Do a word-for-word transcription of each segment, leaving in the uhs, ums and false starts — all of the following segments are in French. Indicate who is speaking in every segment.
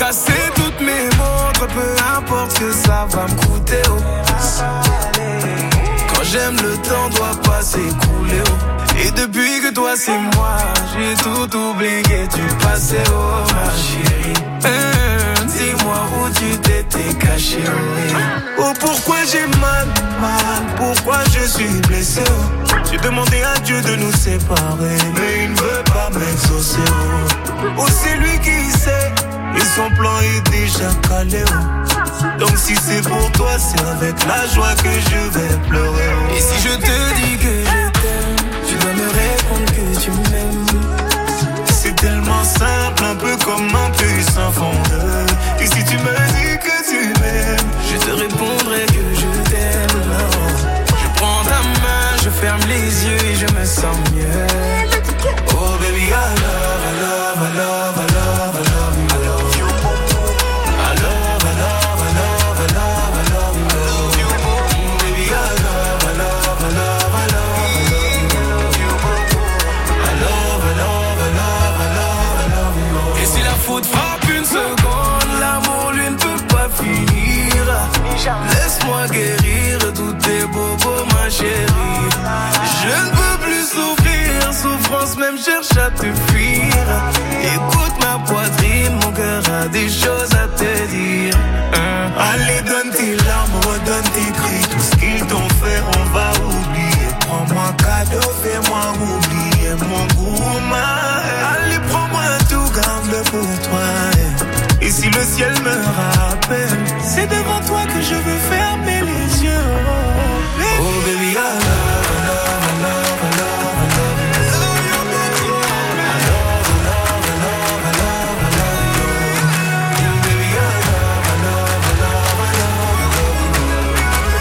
Speaker 1: casser toutes mes montres, peu importe ce que ça va me coûter. Oh. Quand j'aime, le temps doit pas s'écouler. Oh. Et depuis que toi c'est moi, j'ai tout oublié du passé. Oh ma chérie, euh, dis-moi où tu t'étais caché. Oh, oh pourquoi j'ai mal, mal, pourquoi je suis blessé. Oh. J'ai demandé à Dieu de nous séparer, mais il ne veut pas m'exaucer. Oh, oh c'est lui qui sait, et son plan est déjà calé. Oh. Donc si c'est pour toi, c'est avec la joie que je vais pleurer. Oh. Et si je te dis que je t'aime, tu dois me répondre que tu m'aimes. C'est tellement simple, un peu comme un puissant fondeur. Et si tu me dis que tu m'aimes, je te répondrai que je t'aime. Je prends ta main, je ferme les yeux et je me sens mieux. Oh baby, I love, I love, I love, I love, I love you. I love you. I love, I love, I love, I love, I love you. I love you. Baby, I love, I love, I love, I love, I love you. I love, I love, I love, I love, I love you. Et si la faute frappe une seconde, l'amour lui ne peut pas finir. Laisse-moi guérir tous tes bobos, ma chérie. Je ne peux plus souffrir, souffrance même cherche à te fuir. Écoute ma poitrine, mon cœur a des choses à te dire. hein. Allez, donne tes larmes, redonne tes cris. Tout ce qu'ils t'ont fait, on va oublier. Prends-moi cadeau, fais-moi oublier mon goût, ma. Allez, prends-moi tout, garde-le pour toi. Et si le ciel me rappelle, c'est devant toi que je veux fermer les yeux. Oh baby, oh, baby I love, I love, I love, I love, I love you. I love you, baby. I love, I love, I love, I love, I love you. Baby I love, I love, I love, I love, I love you.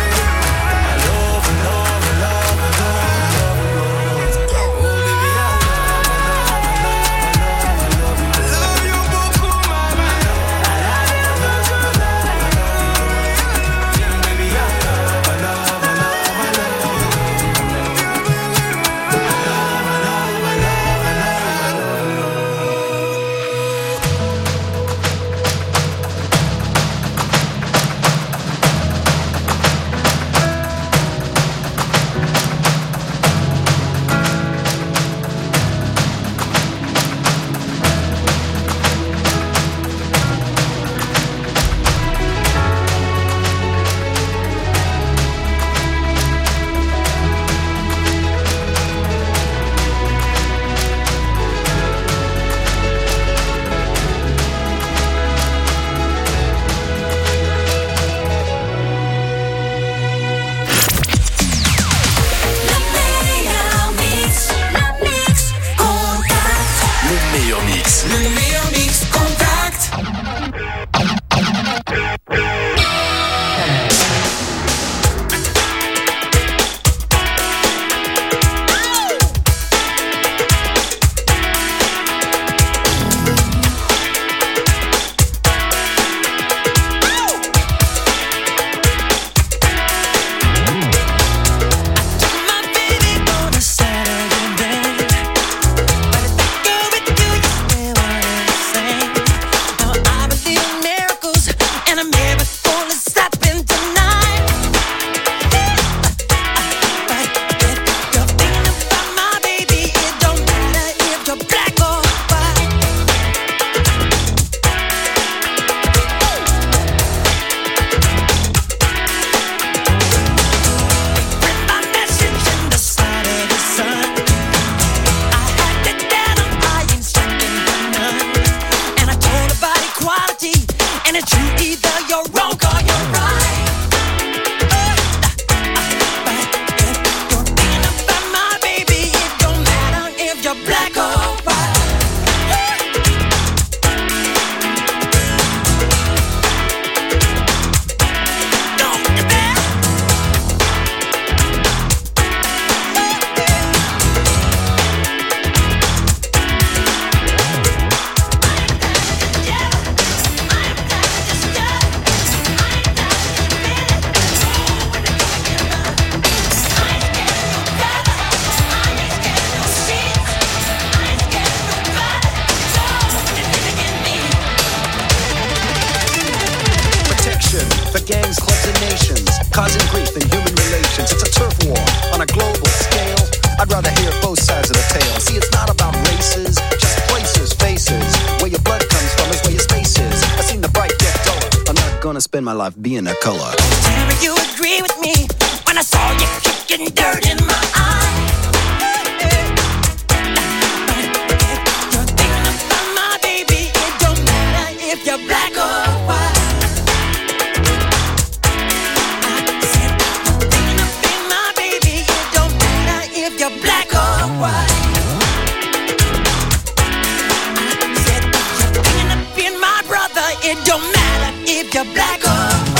Speaker 1: I love, I love, I love, I love, I love you. Oh baby I love, I love, I love, I love, I love you. I love you beaucoup, mama. I love, I love, I love, I love, I love you.
Speaker 2: for gangs, clubs, and nations, causing grief in human relations. It's a turf war on a global scale. I'd rather hear both sides of the tale. See, it's not about races, just places, faces. Where your blood comes from is where your space is. I've seen the bright get duller. I'm not gonna spend my life being a color.
Speaker 3: Tell me you agree with me when I saw you kicking dirt in my eye. You're thinking about my baby. It don't matter if you're black or white. I said you're thinking about my baby. It don't matter if you're black or white. I said you're thinking about my brother. It don't matter if you're black or white.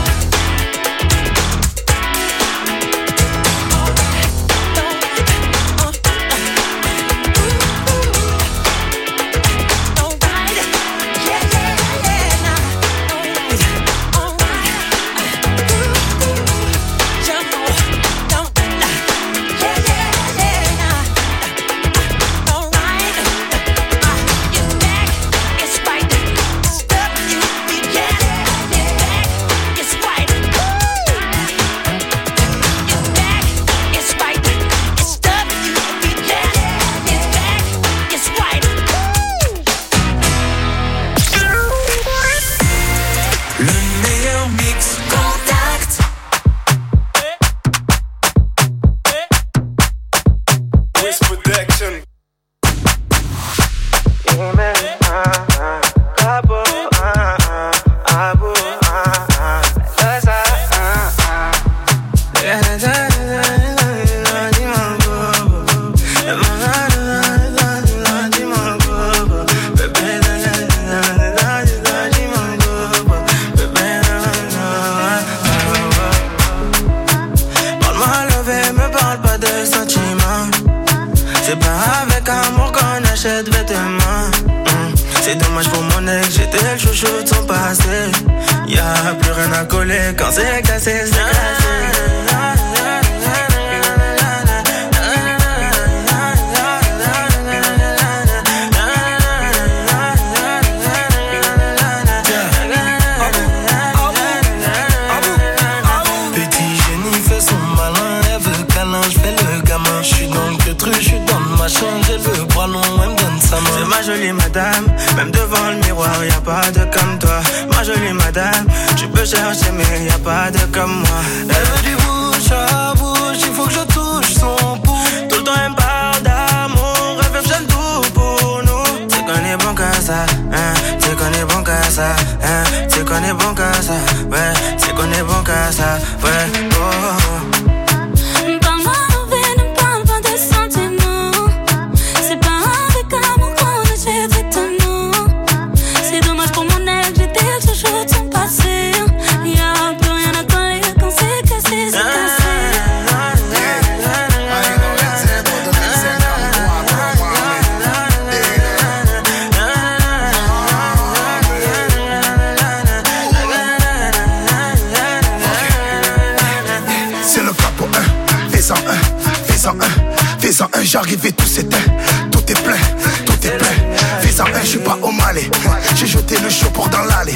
Speaker 4: J'arrive et tout s'éteint, tout est plein, tout est plein. Fais en un, je suis pas au Malais. J'ai jeté le show pour dans l'allée.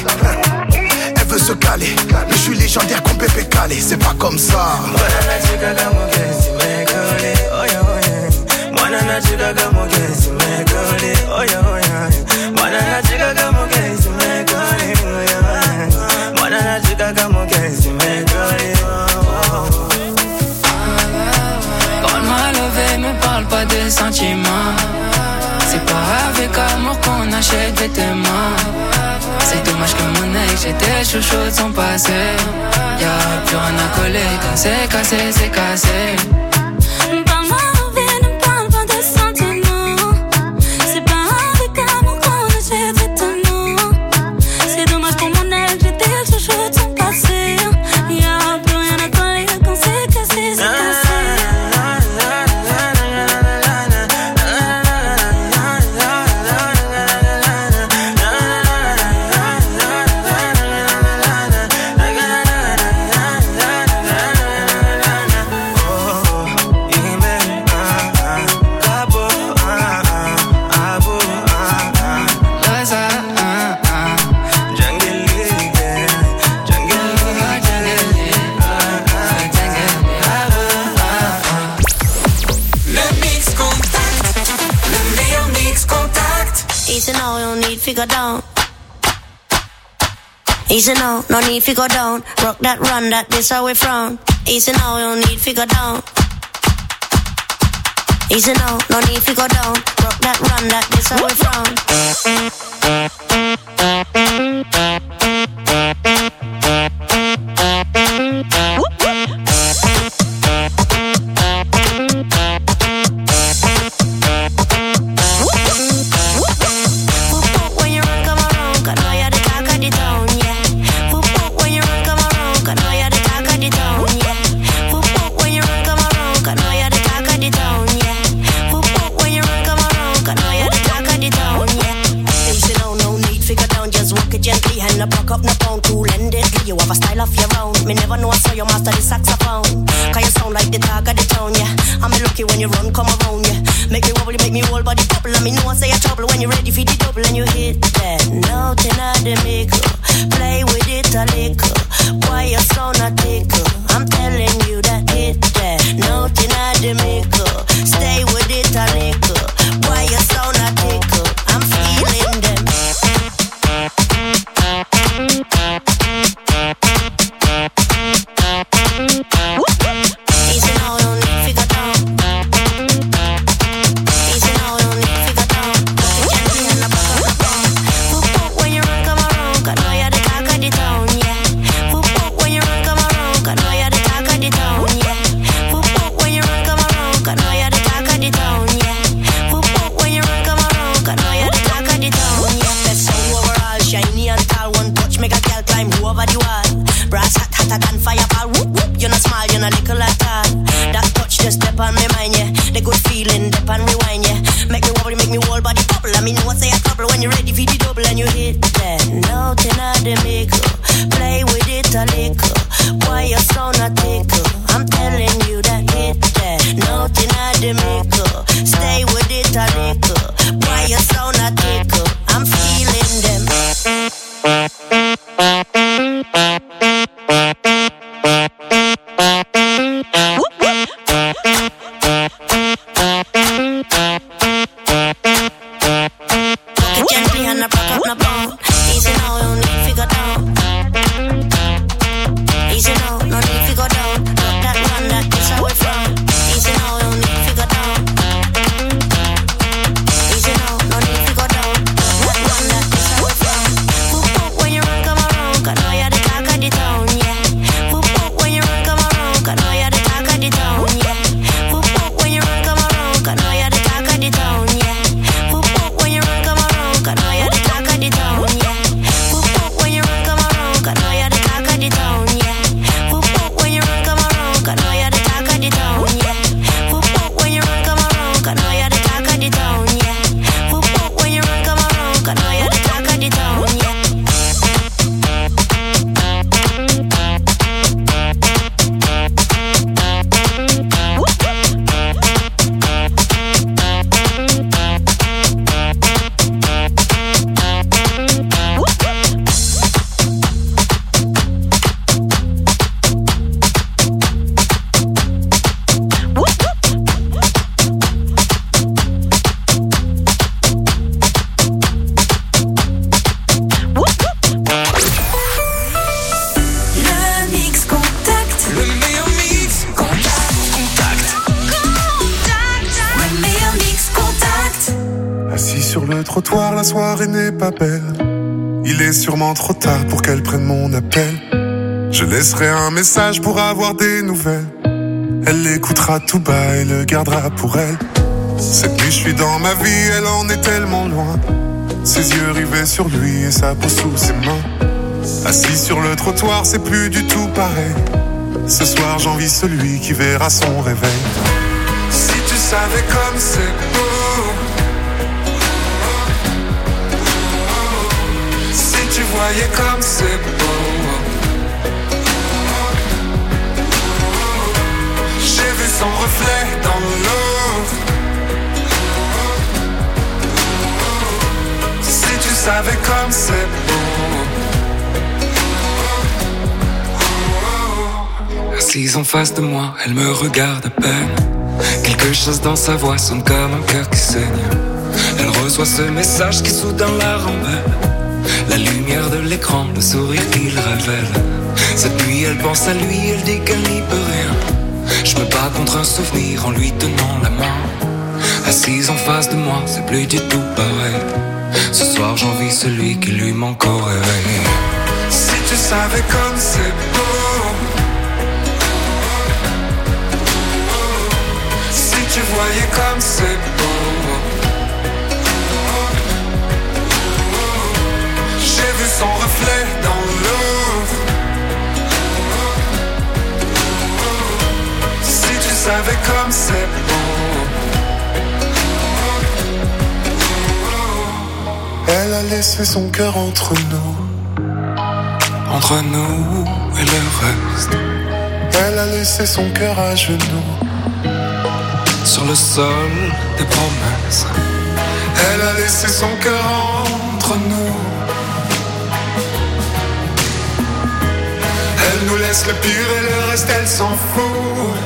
Speaker 4: Elle veut se caler, mais je suis légendaire comme Pépé Calé. C'est pas comme ça.
Speaker 5: Pas de sentiments. C'est pas avec amour qu'on achète vêtements. C'est dommage que mon ex, j'étais chouchou de son passé. Y'a plus rien à coller, quand c'est cassé, c'est cassé. Parle-moi en vie, ne parle pas de sentiments. C'est pas avec amour qu'on achète vêtements. C'est dommage pour mon ex, j'étais chouchou de son passé. Y'a plus rien à coller, quand c'est cassé, c'est cassé.
Speaker 6: go down. Easy now, no need to go down. Rock that, run that, this how we frown. Easy now, no need to go down. Easy now, no need to go down. Rock that, run that, this how we frown. Me never know I saw you master the saxophone. Cause you sound like the talk of the town, yeah. I'm lucky when you run, come around, yeah. Make me wobble, make me whole body bubble. And me know I say you're trouble when you're ready for the double. And you hit that note in the middle. Play with it a little. Why you sound a tickle? I'm telling you that hit that note in the middle. Stay with it a little. Why you sound a tickle? I'm feeling them. Easy now, don't need to go down. Easy now, don't need to go down. Walk it gently and I back up the phone. Whoop whoop when you run, come around. Cause know you're the talk of the town, yeah. Whoop whoop when you run, come around. Cause know you're the talk of the town, yeah. Whoop whoop when you run, come around. Cause know you're the talk of the town, yeah. Whoop whoop when you run, come around. Cause know you're the talk of the town, yeah. Best sound overall, shiny and tall. One touch make a girl climb over the wall. Brass hot, hotter than fireball. Whoop whoop, you're not small, you're not little at all. That touch just step on my mind, yeah. The good feeling, dip and rewind, yeah. Make me wobble, make me whole body bubble. I mean, know what say a couple when you're ready for the double. And you hit that note in the middle. Play with it a little. Why you sound a tickle? I'm telling you that hit that note in the middle. Stay with it a little. Why you sound a tickle? I'm feeling them.
Speaker 7: La soirée n'est pas belle. Il est sûrement trop tard pour qu'elle prenne mon appel. Je laisserai un message pour avoir des nouvelles. Elle l'écoutera tout bas et le gardera pour elle. Cette nuit je suis dans ma vie, elle en est tellement loin. Ses yeux rivés sur lui et sa peau sous ses mains. Assis sur le trottoir, c'est plus du tout pareil. Ce soir j'envie celui qui verra son réveil. Si tu savais comme c'est beau. Tu voyais comme c'est beau. J'ai vu son reflet dans l'eau. Si tu savais comme c'est beau.
Speaker 8: Assise en face de moi, elle me regarde à peine. Quelque chose dans sa voix sonne comme un cœur qui saigne. Elle reçois ce message qui soudain la rend belle. La lumière de l'écran, le sourire qu'il révèle. Cette nuit elle pense à lui, elle dit qu'elle n'y peut rien. Je me bats contre un souvenir en lui tenant la main. Assise en face de moi, c'est plus du tout pareil. Ce soir j'envie celui qui lui manque au réveil. Si tu savais comme c'est beau, si tu voyais comme c'est beau. J'ai vu son reflet dans l'eau. Si tu savais comme c'est beau.
Speaker 7: Elle a laissé son cœur entre nous.
Speaker 8: Entre nous et le reste.
Speaker 7: Elle a laissé son cœur à genoux.
Speaker 8: Sur le sol des promesses.
Speaker 7: Elle a laissé son cœur entre nous. Elle nous laisse le pire et le reste elle s'en fout.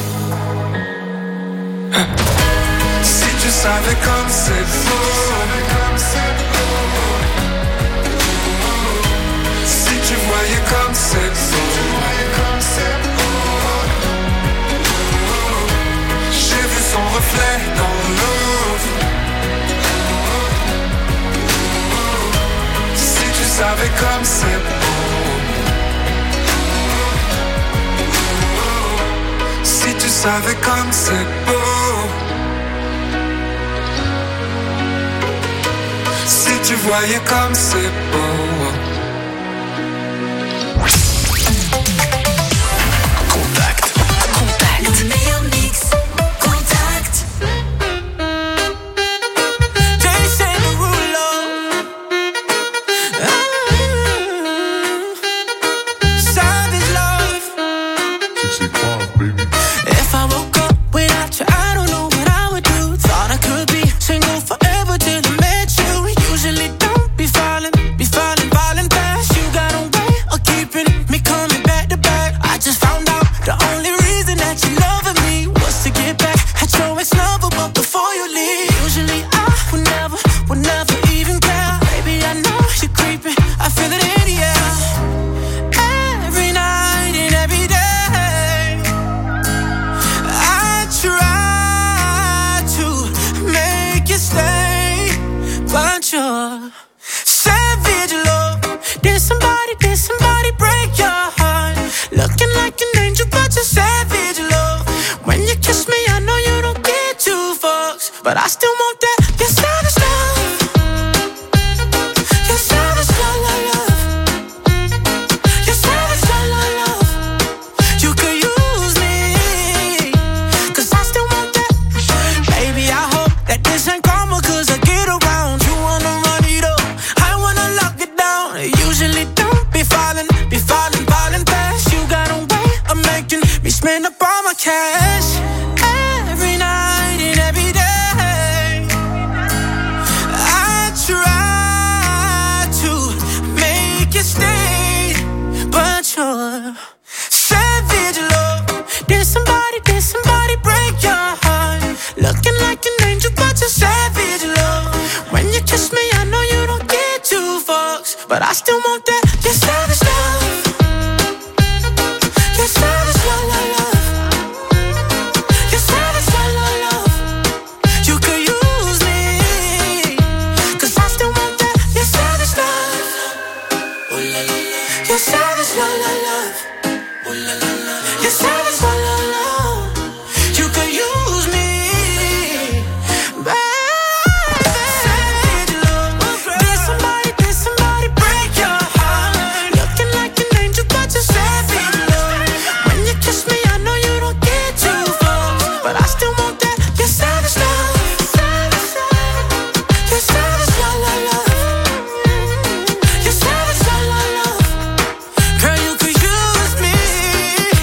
Speaker 8: Si tu savais comme c'est beau. Si tu voyais comme c'est beau. J'ai vu son reflet dans l'eau. Si tu savais comme c'est beau. Si tu savais comme c'est beau. Si tu voyais comme c'est beau.
Speaker 3: Contact. Contact. Le meilleur mix. Contact.
Speaker 1: Jason Derulo. Ah, Savage Love. If I woke up without you, I don't know what I would do. Thought I could be single forever till I met you. Usually don't be falling, be falling, falling fast. You got a way of keeping me coming back to back. I just found out the only reason that you loving me was to get back at your ex-lover, but before you leave, usually I would never, would never even care. Baby, I know you're creeping, I feel it in the air. Every night and every day, I try to make you stay, but you're savage love. Did somebody, did somebody break your heart? Looking like an angel, but you're savage love. When you kiss me, I know you don't get two fucks, but I still want that. You're savage love. You're savage love, love, love. You're savage love, love, love. You could use me, cause I still want that. Baby, I hope that this ain't karma, cause I get around. You wanna run it up, I wanna lock it down. Usually don't be falling, be falling, falling fast. You got a way of making me spend up all my cash. Every night and every day, I try to make you stay, but you're savage love. Did somebody, did somebody break your heart? Looking like an angel, but you're savage love. When you kiss me, I know you don't get two fucks, but I still want that. You're savage love. You're savage love, love, love. You're savage love, love, love. You could use me, cause I still want that. You're savage love. You're savage love, love, love. You're savage love, love, love. You could use me, baby. Savage love. Did somebody, did somebody break your heart? Looking like an angel, but you're savage love. When you kiss me, I know you don't get two fucks, but I still want that. You're savage love. You're savage love, love, love. You're savage love, love, love. Girl, you could use me.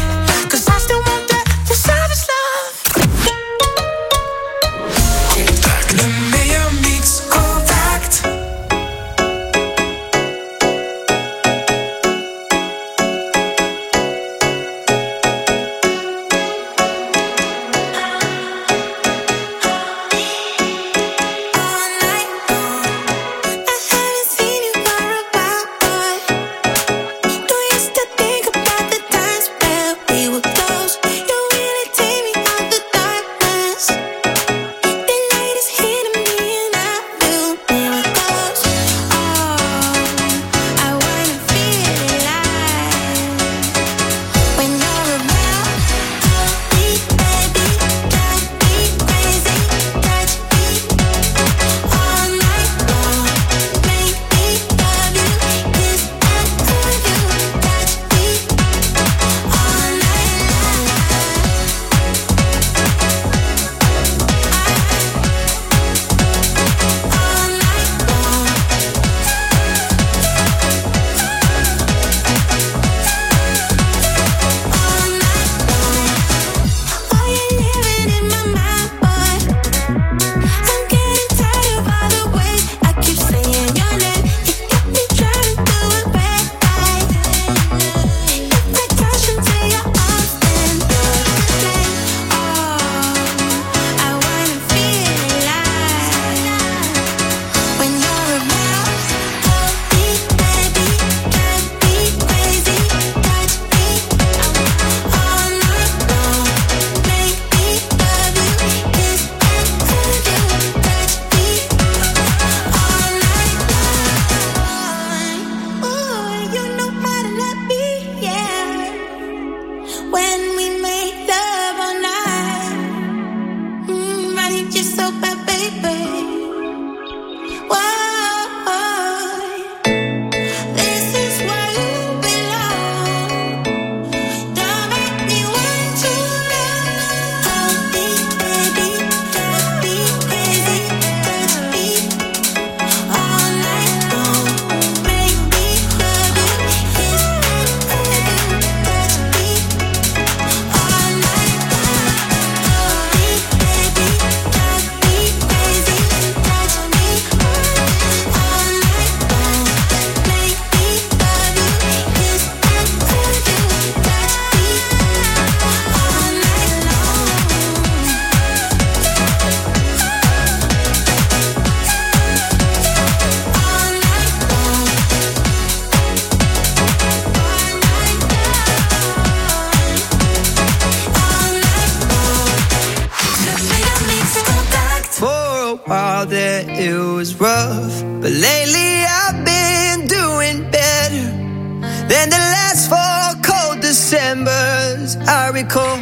Speaker 9: out there, it was rough. But lately I've been doing better than the last four cold Decembers I recall.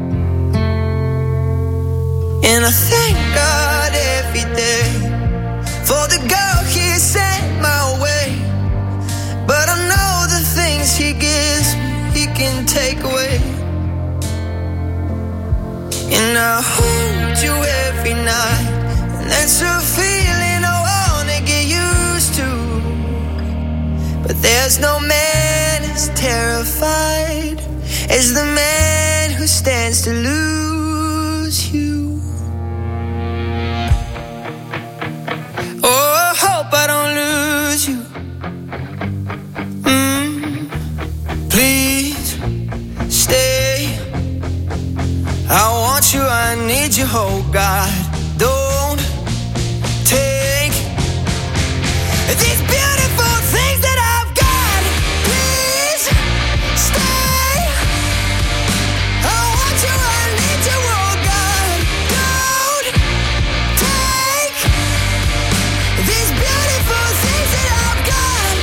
Speaker 9: And I thank God every day for the girl He sent my way. But I know the things He gives me, He can take away. And I hold you every night, and that's a feeling I wanna get used to. But there's no man as terrified as the man who stands to lose you. Oh, I hope I don't lose you. Mm, please stay. I want you, I need you, oh God. Don't take these beautiful things that I've got. Please stay. I want you, I need you, oh God. Don't take these beautiful things that I've got.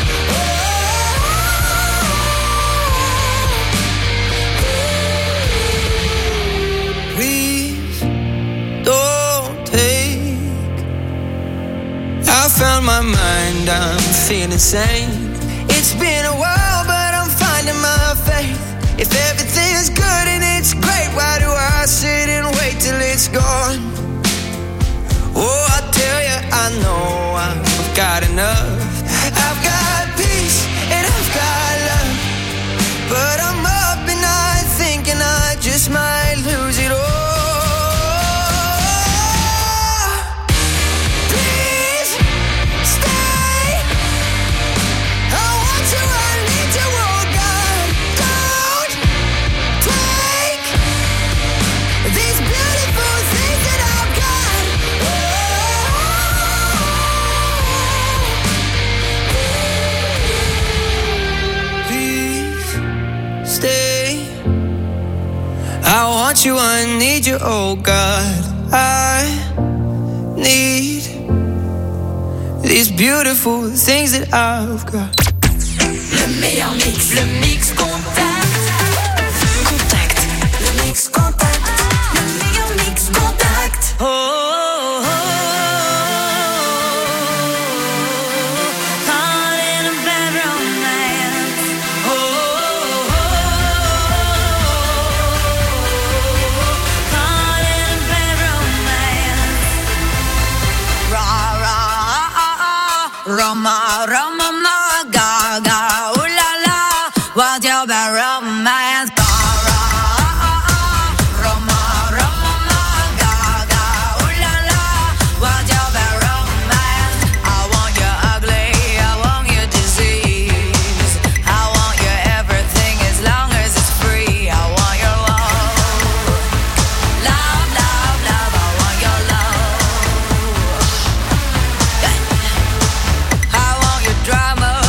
Speaker 9: Oh, please don't take. I found my mind, I'm feeling sane. It's been a while, but I'm finding my faith. If everything is good and it's great, why do I sit and wait till it's gone? Oh, I tell you, I know I've got enough. I've got peace and I've got love, but I'm up and I thinking I just might lose it all. Please stay. I want you, I need you, oh God. Don't take these beautiful things that I've got. Please stay. I want you, I need you, oh God. I need these beautiful things that I've got.
Speaker 3: Le meilleur mix, le mix contact. Contact, le mix contact. Le meilleur mix contact.
Speaker 9: Oh, oh, oh,
Speaker 3: Caught in a bad romance.
Speaker 9: oh, oh,
Speaker 3: Caught in a bad romance. Ra ra ah ah, Roma Roma ma ga ga, ooh la la, what's your bad romance? Ga ra ah ah, Roma Roma ma ga ga, ooh la la, what's your bad romance? I want you ugly, I want you disease, I want you everything as long as it's free. I want your love, love, love, love. I want your love. I want your drama.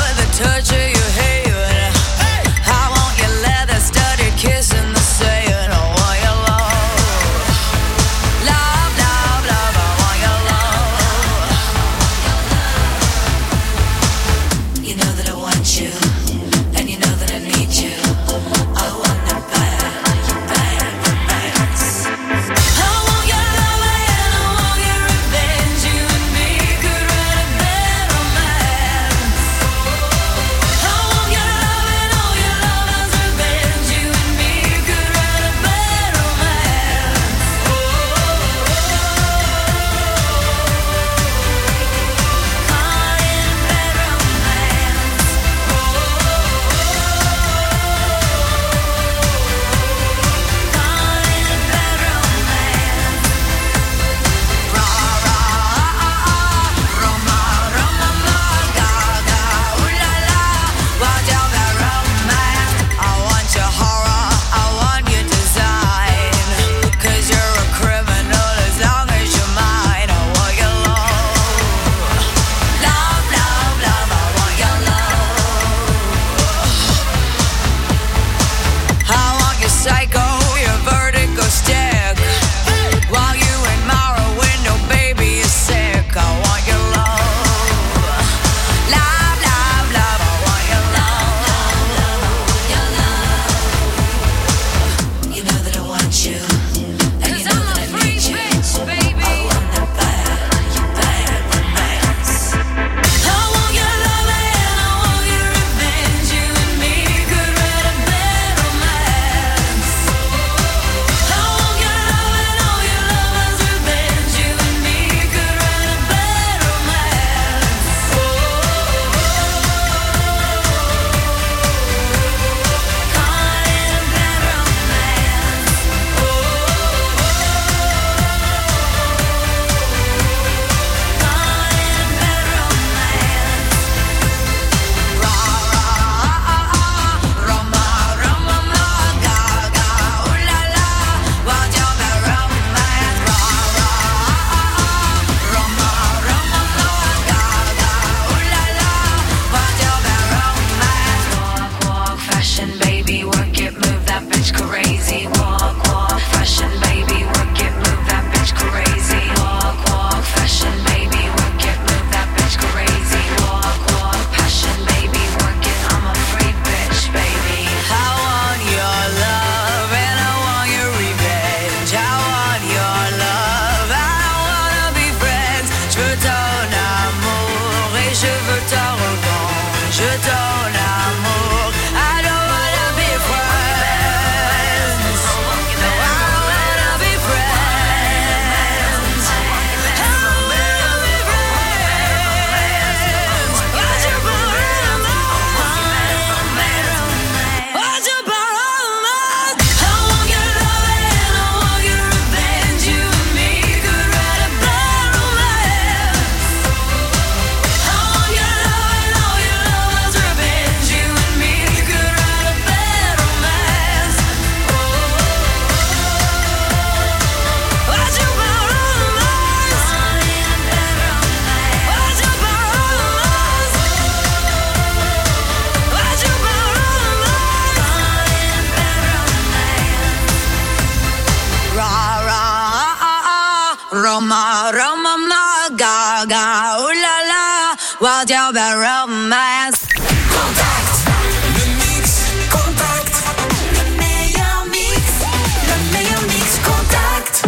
Speaker 3: Roma, ma, ga, ga, ooh la la, what's your bad romance?
Speaker 1: Contact, le mix, contact, le meilleur mix, le meilleur mix, contact.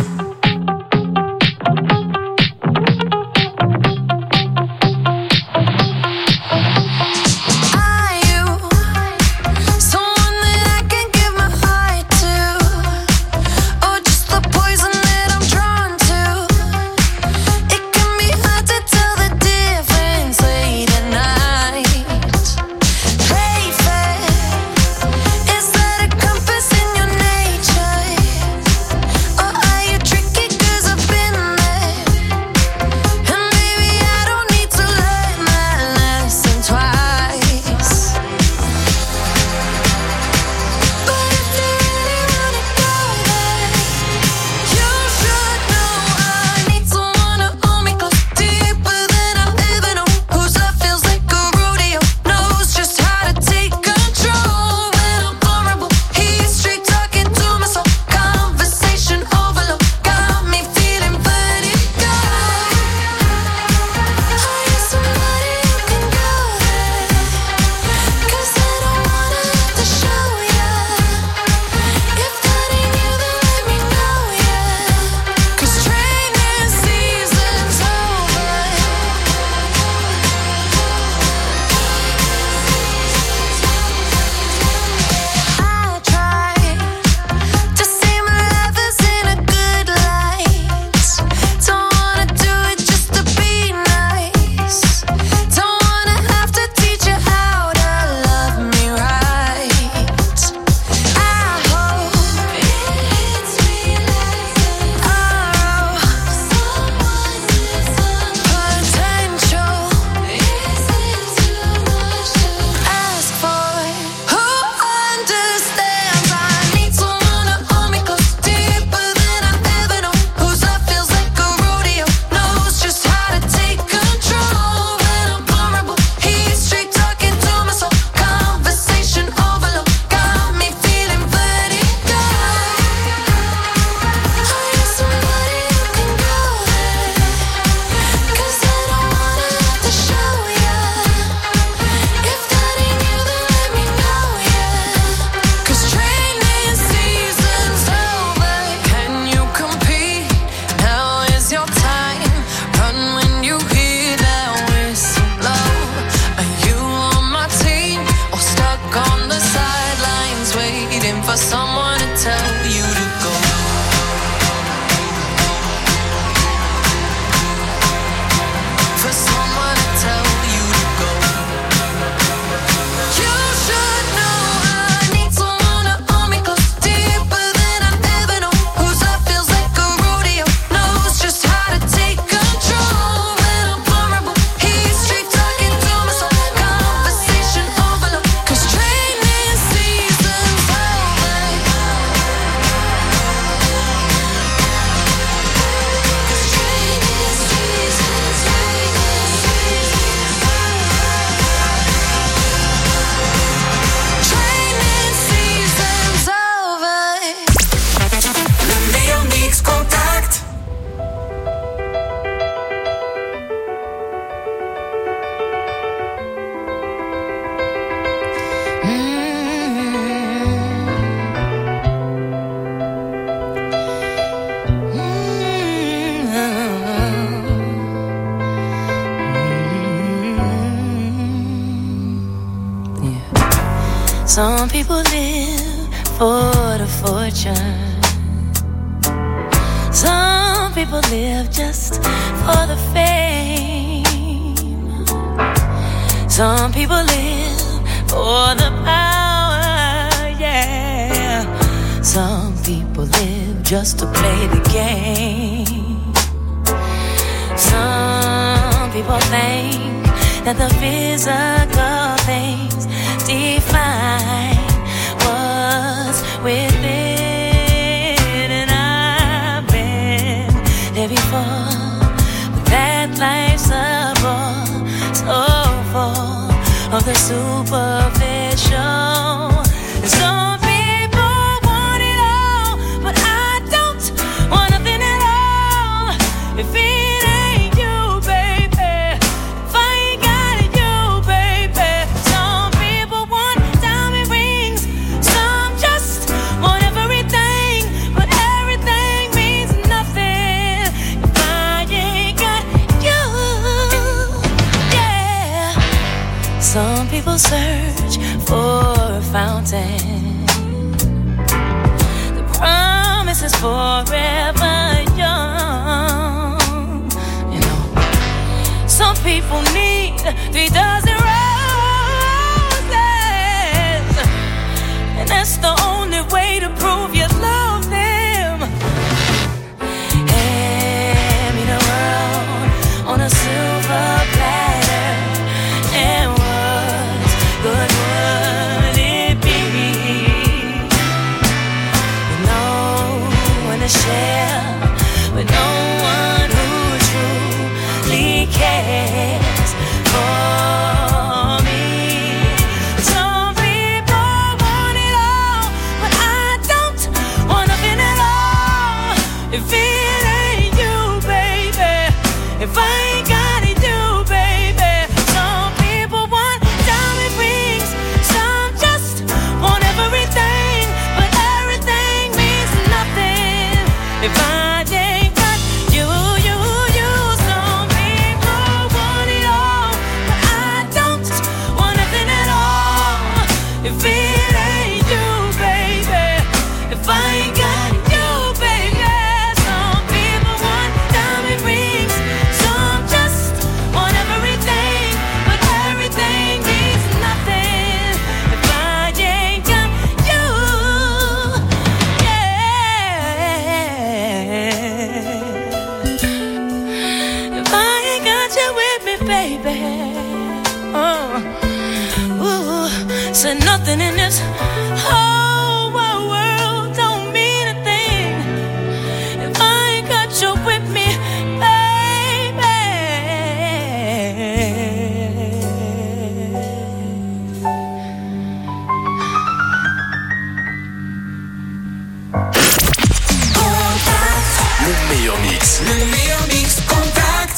Speaker 10: Some people live for the fortune. Some people live just for the fame. Some people live for the power, yeah. Some people live just to play the game. Some people think that the physical things define what's within, and I've been there before, but that life's a bore, so full of the superficial. And some people want it all, but I don't want nothing at all. If it search for a fountain. The promise is forever young. You know, some people need three dozen roses, and that's the only way to prove you love them. Hand me the world on a silver platter, and what good would it be? With no one to share, with no one who truly cares for me. Some people want it all, but I don't want nothing at all. If it ain't you, baby, if I ain't got it, you, baby. Some people want diamond rings, some just want everything, but everything means nothing if I ain't got you, you, you. Some people want it all, but I don't want nothing at all. If it ain't you, baby, if I ain't got you, baby. Some people want diamond rings, some just want everything, but everything means nothing if I ain't got you. Yeah. If I ain't got you with me, baby. Oh, ooh, said nothing in this whole wide world don't mean a thing if I ain't got you with me, baby.
Speaker 11: Le meilleur mix.
Speaker 8: Le meilleur mix Contact.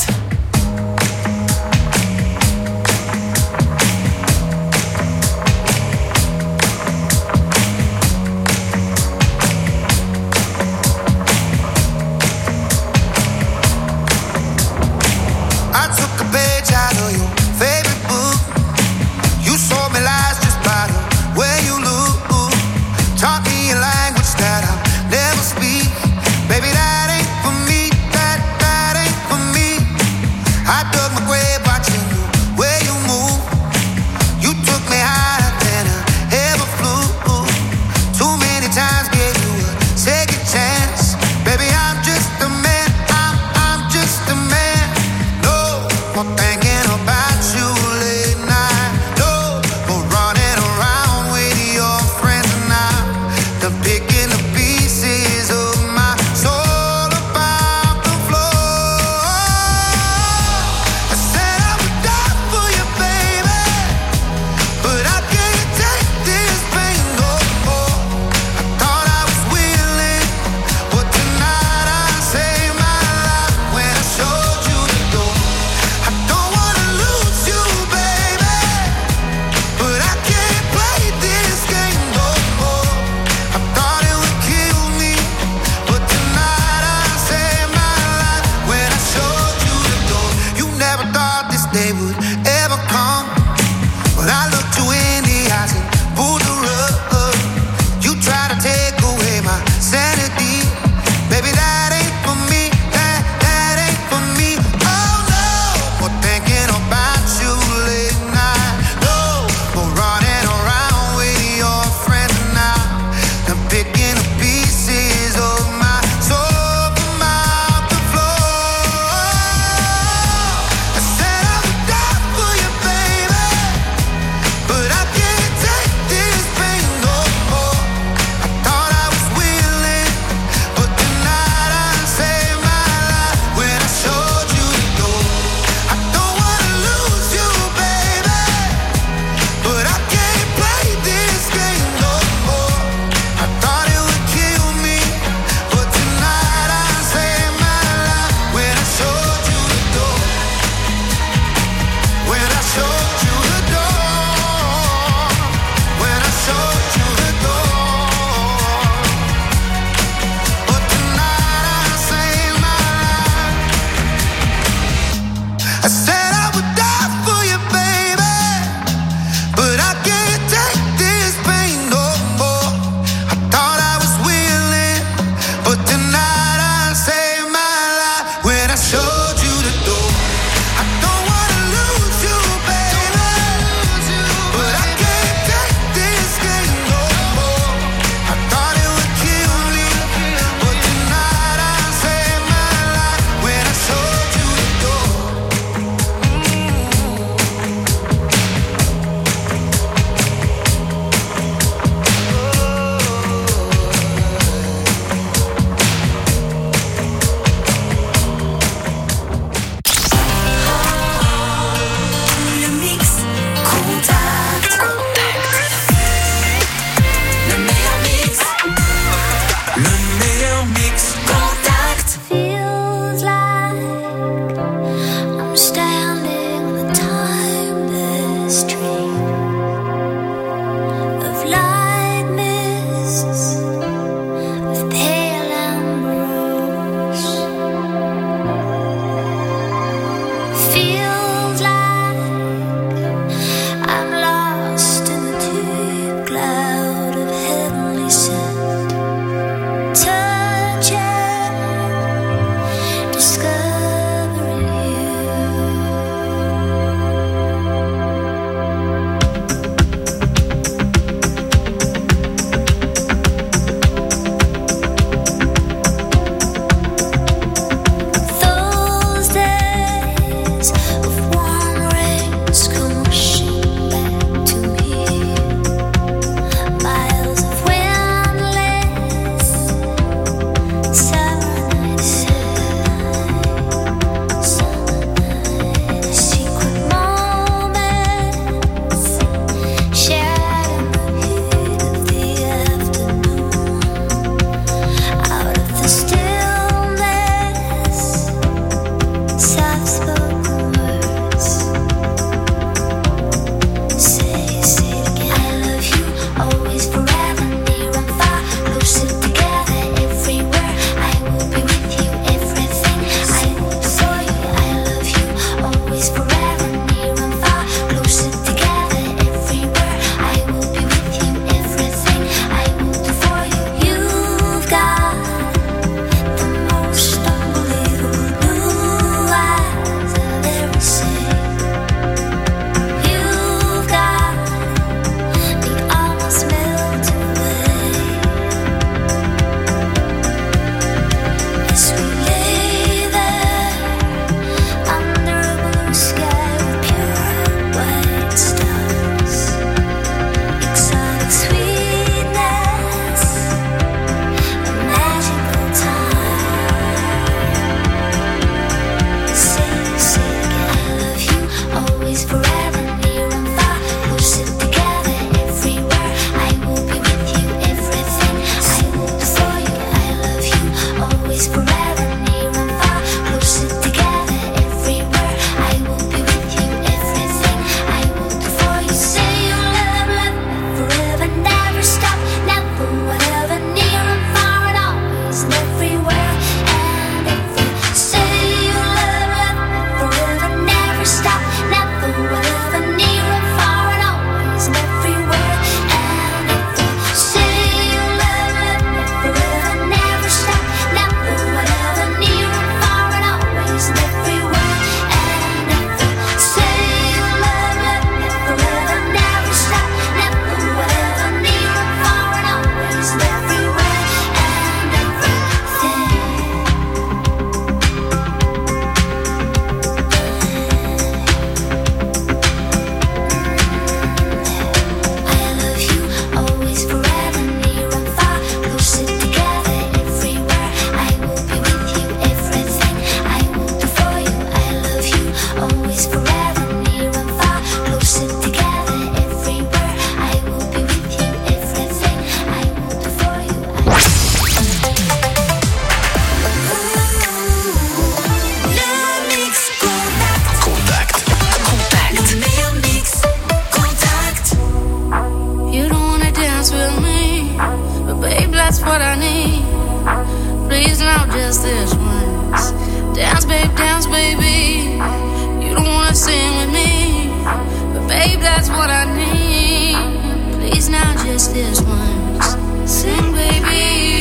Speaker 5: that's what I need. Please, now just this once. Dance, babe, dance, baby. You don't wanna sing with me, but babe, that's what I need. Please, now just this once. Sing, baby.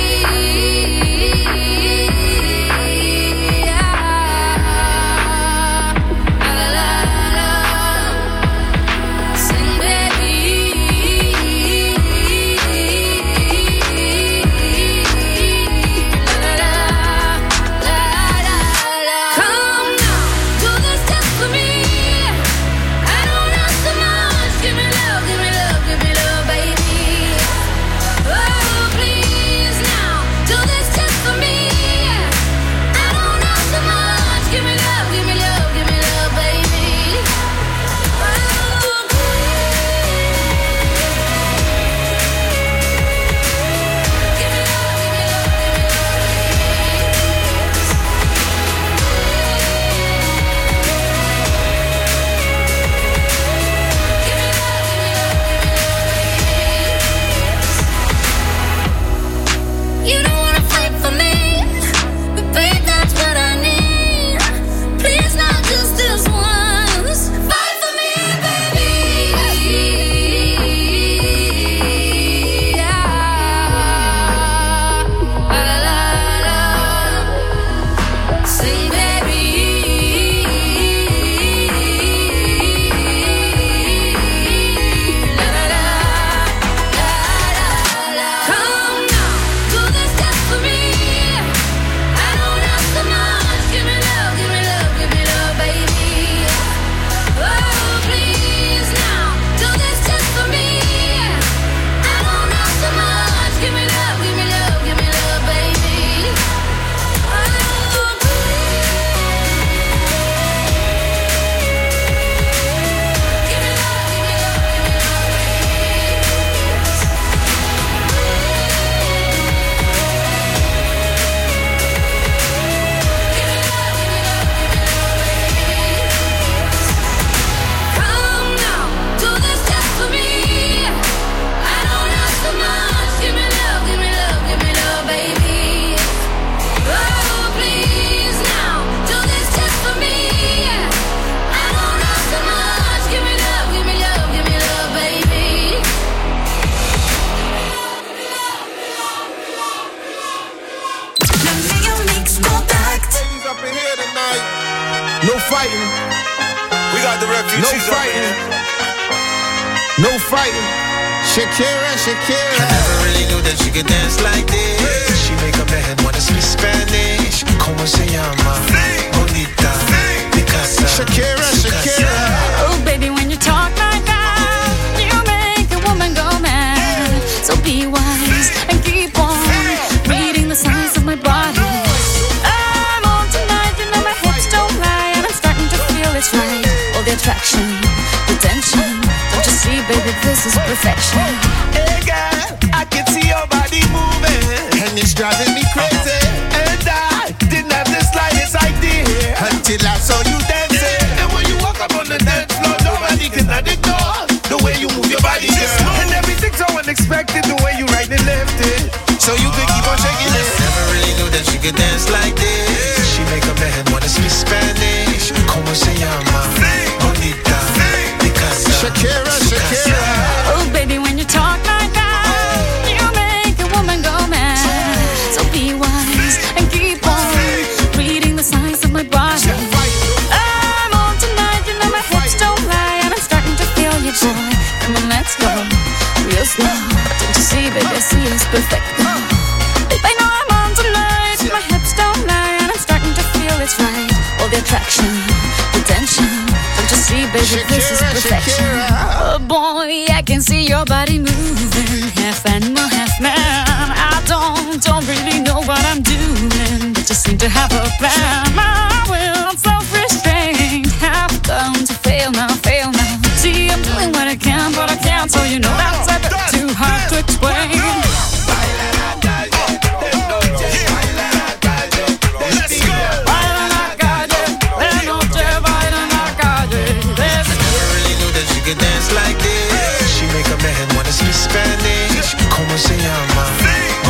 Speaker 11: Shakira, Shakira. I never really knew that she could dance like this. She make a man wanna speak Spanish. Como se llama? Bonita, Picasa. Shakira, Shakira.
Speaker 5: Oh, baby, when you talk like that, you make a woman go mad. So be wise and keep on reading the signs of my body. I'm on tonight, you know my hips don't lie, and I'm starting to feel it's right. All the attraction, the tension. Don't you see, baby, this is perfection.
Speaker 11: Hey girl, I can see your body moving, and it's driving me crazy. And I didn't have the slightest idea until I saw you dancing. And when you walk up on the dance floor, nobody can ignore the way you move your body, girl. And everything's so unexpected, the way you right and left it, so you could keep on shaking it. Never really knew that she could dance like this. She make a man wanna speak Spanish. Como se llama? Bonita, Picasa. Shakira, Shakira.
Speaker 5: Oh, baby, when you talk like that, you make a woman go mad. So be wise and keep on reading the signs of my body. I'm on tonight, you know my hips don't lie, and I'm starting to feel you, boy. Come on, let's go real slow. Don't you see, baby, see it's perfect. Babe, I know I'm on tonight, my hips don't lie, and I'm starting to feel it's right. All the attraction, the tension. Don't you see, baby, this is perfection. Oh boy, I can see your body moving, half animal, half man. I don't, don't really know what I'm doing, but just seem to have a plan. My will, self-restraint, have come to fail now, fail now. See, I'm doing what I can, but I can't, so you know that's a bit too hard to explain.
Speaker 11: Dance like this. She make a man wanna speak Spanish. Como se llama?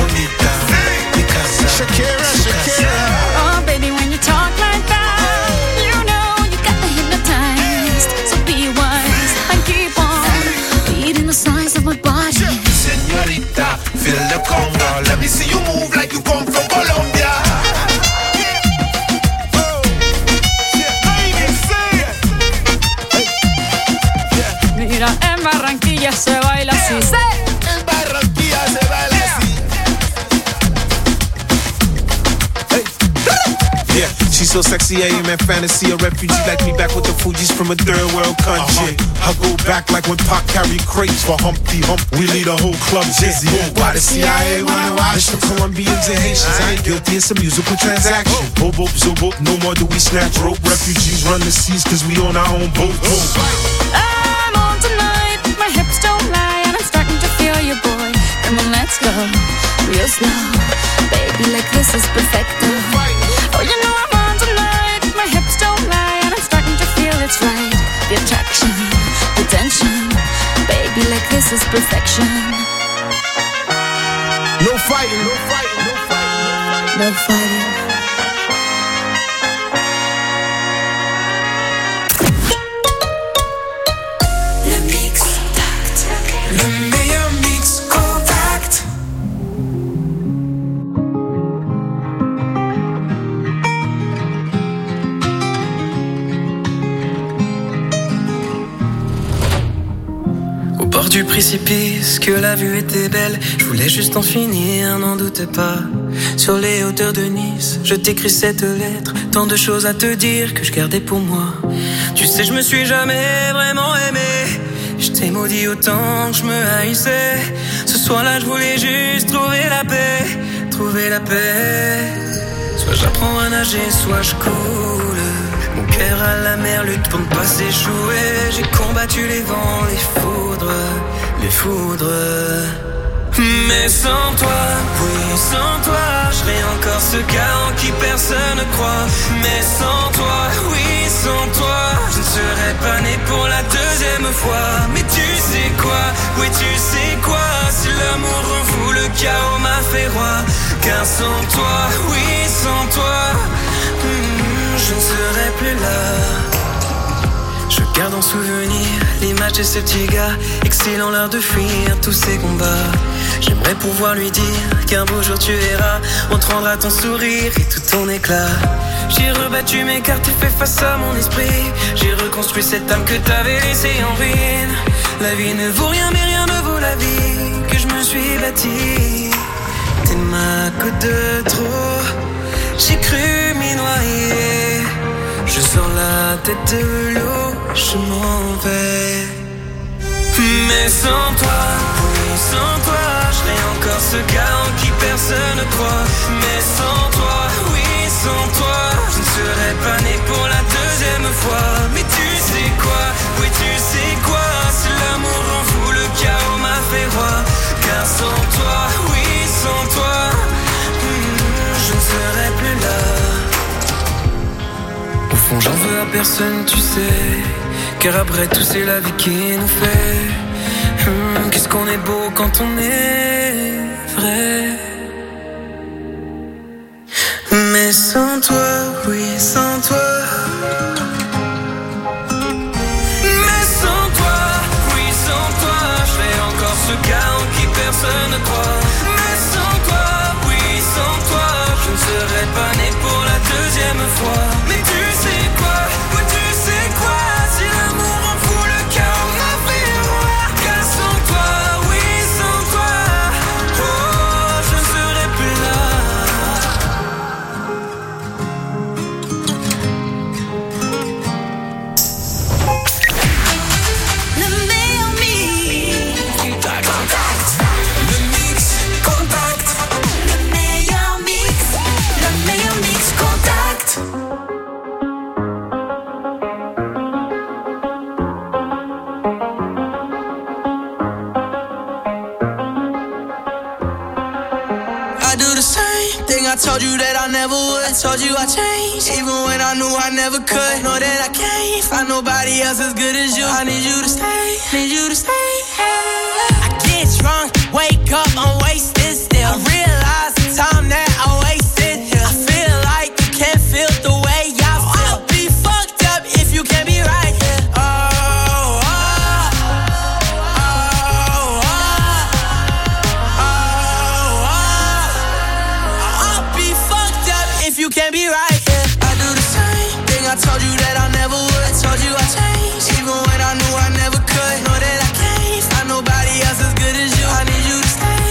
Speaker 12: so sexy, I aim at fantasy. A refugee like me back with the Fugees from a third world country. Uh-huh. I go back like when Pac carried crates for Humpty Hump. We lead a whole club dizzy. Why the C I A wanna watch the Colombians and Haitians? I ain't guilty, it's a musical transaction. Bobo, zobo, no more do we snatch rope. Refugees run the seas cause we own our own boat.
Speaker 5: I'm on tonight, my hips don't lie, and I'm starting to feel you, boy. Come on, let's go, real slow. Baby, like this is perfecto. Oh, you know I'm on tonight, my hips don't lie, and I'm starting to feel it's right. The attraction, the tension. Baby, like this is perfection.
Speaker 11: No fighting, no fighting, no fighting, no fighting.
Speaker 8: Le mix contact, le meilleur mix contact. Au bord du précipice, que la vue était belle, je voulais juste en finir, n'en doute pas. Sur les hauteurs de Nice, je t'écris cette lettre, tant de choses à te dire que je gardais pour moi. Tu sais, je me suis jamais vraiment aimé, je t'ai maudit autant que je me haïssais. Ce soir-là, je voulais juste trouver la paix, trouver la paix. Soit j'apprends à nager, soit je coule. Mon cœur à la mer lutte pour ne pas s'échouer. J'ai combattu les vents, les foudres, les foudres. Mais sans toi, oui, sans toi, je serais encore ce gars en qui personne ne croit. Mais sans toi, oui, sans toi, je ne serais pas né pour la deuxième fois. Mais tu sais quoi, oui, tu sais quoi, si l'amour rend fou, le chaos m'a fait roi. Car sans toi, oui, sans toi, hmm, je ne serais plus là. Je garde en souvenir l'image de ce petit gars, excilant l'heure de fuir tous ces combats. J'aimerais pouvoir lui dire qu'un beau jour tu verras, on te rendra ton sourire et tout ton éclat. J'ai rebattu mes cartes et fait face à mon esprit. J'ai reconstruit cette âme que t'avais laissée en ruine. La vie ne vaut rien mais rien ne vaut la vie que je me suis bâtie. T'es ma goutte de trop, j'ai cru m'y noyer. Je sors la tête de l'eau, je m'en vais. Mais sans toi, oui, sans toi, je serais encore ce gars en qui personne ne croit. Mais sans toi, oui, sans toi, je ne serais pas né pour la deuxième fois. Mais tu sais quoi, oui, tu sais quoi, si l'amour rend fou, le chaos m'a fait roi. Car sans toi, oui, sans toi, hmm, je ne serais plus là. Au fond, j'en veux à personne, tu sais, car après tout, c'est la vie qui nous fait. Hum, qu'est-ce qu'on est beau quand on est vrai. Mais sans toi, oui, sans toi. Mais sans toi, oui, sans toi, je serais encore ce gars en qui personne ne croit. Mais sans toi, oui, sans toi, je ne serais pas né pour la deuxième fois. Mais tu sais quoi, oui, tu sais quoi, si l'amour en fout, le chaos m'a fait roi. Car sans toi, oui, sans toi, oh, je ne serais plus là.
Speaker 3: Le meilleur mix.
Speaker 8: Contact. Le mix contact.
Speaker 3: Le meilleur mix. Le meilleur mix contact.
Speaker 9: I do the same thing I told you that I never would. I told you I changed, even when I knew I never could. Know that I can't find nobody else as good as you. I need you to stay, need you to stay. I get drunk, wake up, I'm wasted still. I realize the time that I wasted here. I feel like you can't feel the way I feel. I'll be fucked up if you can't be right here. Oh, oh, oh, oh, oh, oh. I'll be fucked up if you can't be right here. I do the same thing I told you that I never would. I told you I changed, even when I knew I never could. Know that I can't find nobody else as good as you. I need you to stay,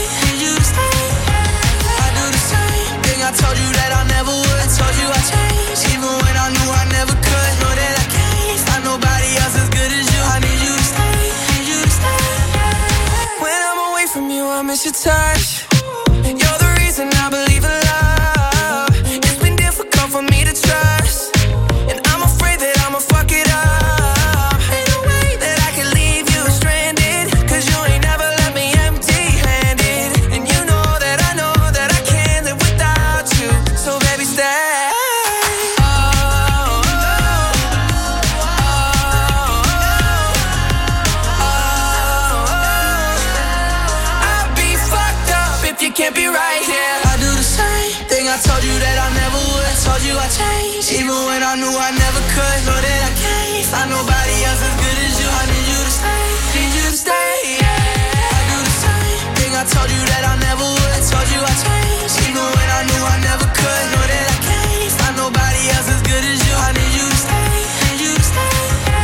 Speaker 9: you, I miss your touch. You're the reason I believe in love. It's been difficult for me to trust, and I'm afraid that I'ma fuck it up. Ain't no way that I can leave you stranded, cause you ain't never left me empty-handed. And you know that I know that I can't live without you. So baby, stay. Can't be right here. I do the same thing I told you that I never would. I told you I changed, even when I knew I never could. Know that I can't find nobody else as good as you. I need you to stay, need you to stay. Yeah. I do the same thing I told you that I never would. I told you I changed, even when I knew I never could. Know that I can't find nobody else as good as you. I need you to stay, need you to stay.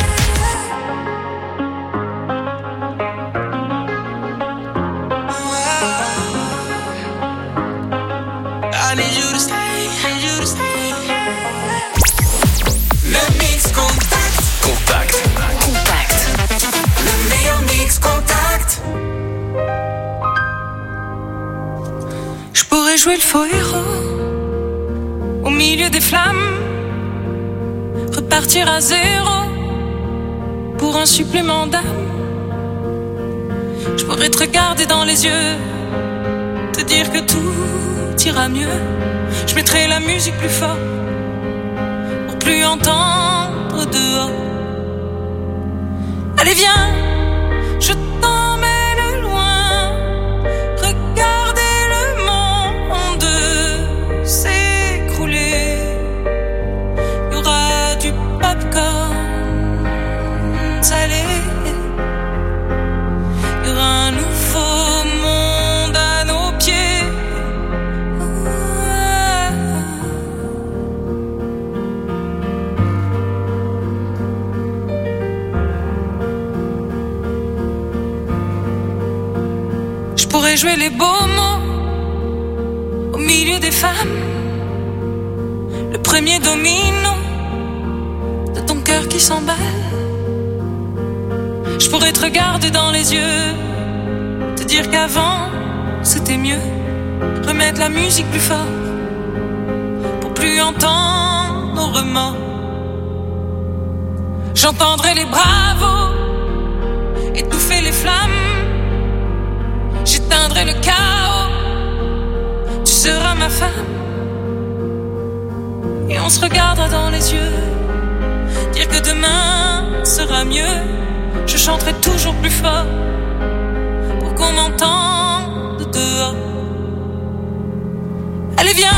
Speaker 9: I need you to stay, need you to stay. Le mix contact.
Speaker 8: Contact.
Speaker 9: Contact. Le meilleur mix contact.
Speaker 5: Je pourrais jouer le faux héros au milieu des flammes, repartir à zéro pour un supplément d'âme. Je pourrais te regarder dans les yeux, te dire que tout ira mieux. Je mettrai la musique plus fort pour plus entendre dehors. Allez viens, je t'emmène loin. Regardez le monde s'écrouler. Il y aura du popcorn salé. Il y aura un nouveau monde à nos pieds. Je pourrais jouer les beaux mots au milieu des femmes, le premier domino de ton cœur qui s'emballe. Je pourrais te regarder dans les yeux, te dire qu'avant c'était mieux, remettre la musique plus fort pour plus entendre nos remords. J'entendrai les bravos étouffer les flammes, j'éteindrai le chaos, tu seras ma femme. Et on se regardera dans les yeux, dire que demain sera mieux. Je chanterai toujours plus fort pour qu'on m'entende dehors. Allez viens,